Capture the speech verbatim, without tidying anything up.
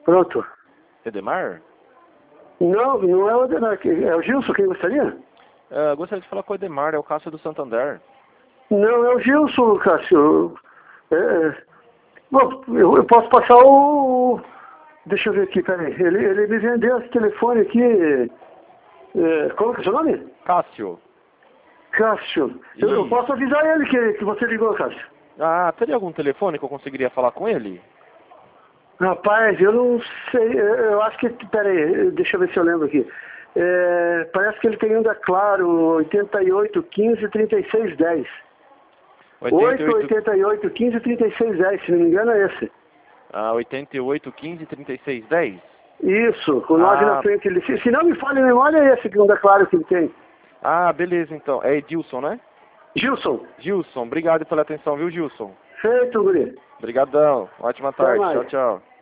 Pronto. Edemar? Não, não é o Ademar, é o Gilson, quem gostaria? Uh, gostaria de falar com o Edemar, é o Cássio do Santander. Não, é o Gilson, Cássio. É, bom, eu, eu posso passar o... Deixa eu ver aqui, peraí. Ele, ele me vendeu esse telefone aqui. É, como que é o seu nome? Cássio. Cássio. Eu, eu posso avisar ele que, que você ligou, Cássio. Ah, teria algum telefone que eu conseguiria falar com ele? Rapaz, eu não sei. Eu, eu acho que... Peraí, deixa eu ver se eu lembro aqui. É, parece que ele tem um da Claro, oitenta e oito, quinze, trinta e seis, dez. oito, oitenta e oito, quinze, trinta e seis, dez, se não me engano é esse. Ah, oitenta e oito, quinze, trinta e seis, dez? Isso, com nove ah. na frente. Ele, se, se não me falha a memória, é esse que não dá claro que ele tem. Ah, beleza então. É Edilson, né? Gilson. Gilson, obrigado pela atenção, viu, Gilson? Feito, guri. Obrigadão. Ótima tarde. Tchau, tchau.